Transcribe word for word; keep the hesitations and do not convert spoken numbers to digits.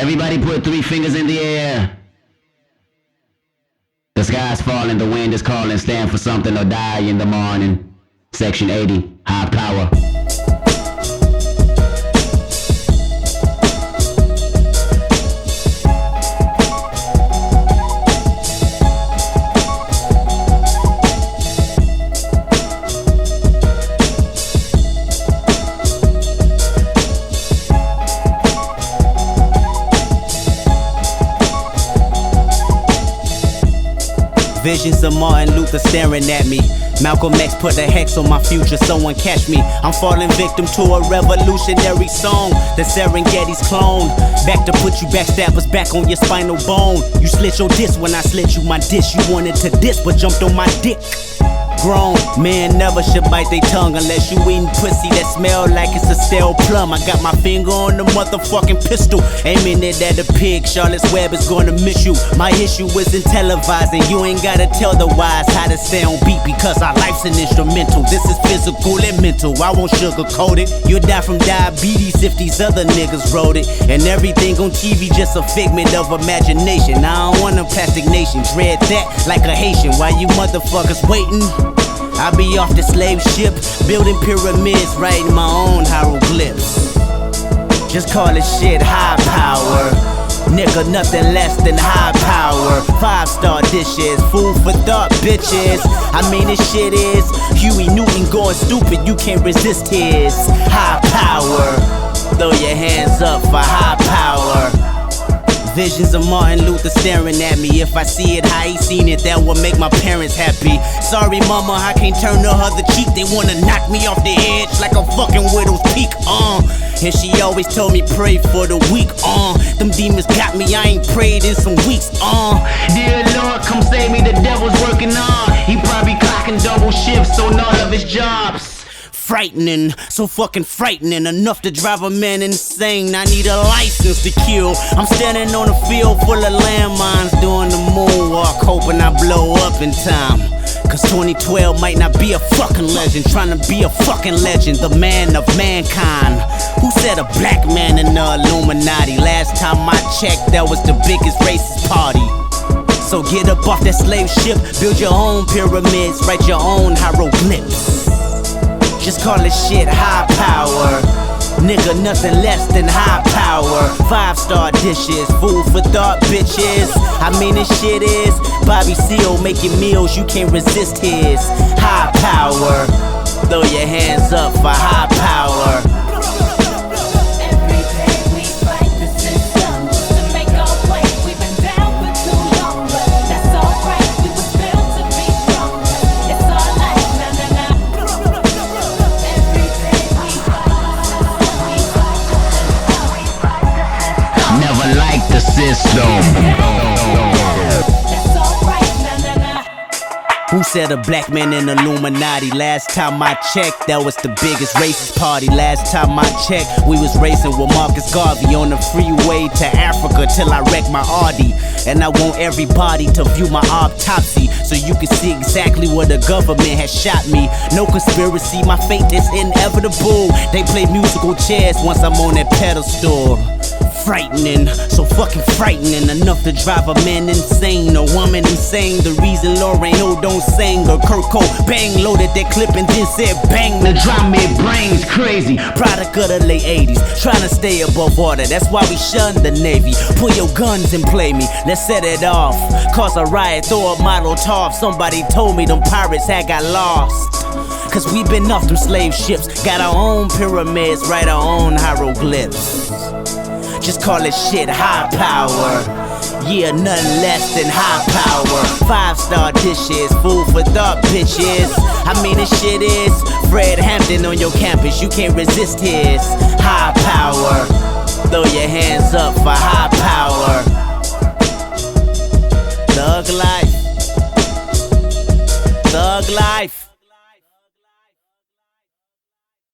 Everybody put three fingers in the air. The sky's falling, the wind is calling. Stand for something or die in the morning. Section eighty, high power. Visions of Martin Luther staring at me. Malcolm X put a hex on my future, someone catch me. I'm falling victim to a revolutionary song, the Serengeti's clone. Back to put you backstabbers back on your spinal bone. You slit your disc when I slit you my dish. You wanted to diss but jumped on my dick. Grown men never should bite their tongue unless you eating pussy that smell like it's a stale plum. I got my finger on the motherfucking pistol, aiming it at a pig. Charlotte's Web is gonna miss you. My issue isn't televising. You ain't gotta tell the wise how to stay on beat, because our life's an instrumental. This is physical and mental. I won't sugarcoat it. You'll die from diabetes if these other niggas wrote it. And everything on T V just a figment of imagination. I don't want a plastic nation. Dread that like a Haitian. While you motherfuckers waiting, I be off the slave ship, building pyramids, writing my own hieroglyphs. Just call it shit high power. Nigga, nothing less than high power. Five star dishes, food for thought, bitches. I mean, this shit is Huey Newton going stupid, you can't resist his high power. Throw your hands up for high power. Visions of Martin Luther staring at me. If I see it how he seen it, that will make my parents happy. Sorry mama, I can't turn the other cheek. They wanna knock me off the edge like a fucking widow's peak, uh And she always told me pray for the weak, uh Them demons got me, I ain't prayed in some weeks, uh Dear Lord, come save me, the devil's working on. He probably clocking double shifts on all of his jobs. Frightening, so fucking frightening, enough to drive a man insane. I need a license to kill. I'm standing on a field full of landmines, doing the moonwalk, hoping I blow up in time. Cause twenty twelve might not be a fucking legend, trying to be a fucking legend, the man of mankind. Who said a black man in the Illuminati? Last time I checked, that was the biggest racist party. So get up off that slave ship, build your own pyramids, write your own hieroglyphs. Just call it shit high power. Nigga, nothing less than high power. Five star dishes, food for thought, bitches. I mean, this shit is Bobby Seale making meals, you can't resist his high power. Throw your hands up for high power. The system. Who said a black man in Illuminati? Last time I checked, that was the biggest racist party. Last time I checked, we was racing with Marcus Garvey on the freeway to Africa till I wrecked my Audi. And I want everybody to view my autopsy so you can see exactly where the government has shot me. No conspiracy, my fate is inevitable. They play musical chairs once I'm on that pedestal. Frightening, so fucking frightening, enough to drive a man insane, a woman insane. The reason Lauren Hill don't sing, or Kurt Cobain loaded that clip and then said bang. The drum made brains crazy. Product of the late eighties, trying to stay above water, that's why we shun the Navy. Pull your guns and play me, let's set it off. Cause a riot, throw a model top. Somebody told me them pirates had got lost. Cause we been off them slave ships, got our own pyramids, write our own hieroglyphs. Just call it shit high power. Yeah, nothing less than high power. Five star dishes, food for thought, bitches. I mean, this shit is Fred Hampton on your campus, you can't resist his high power. Throw your hands up for high power. Thug life. Thug life.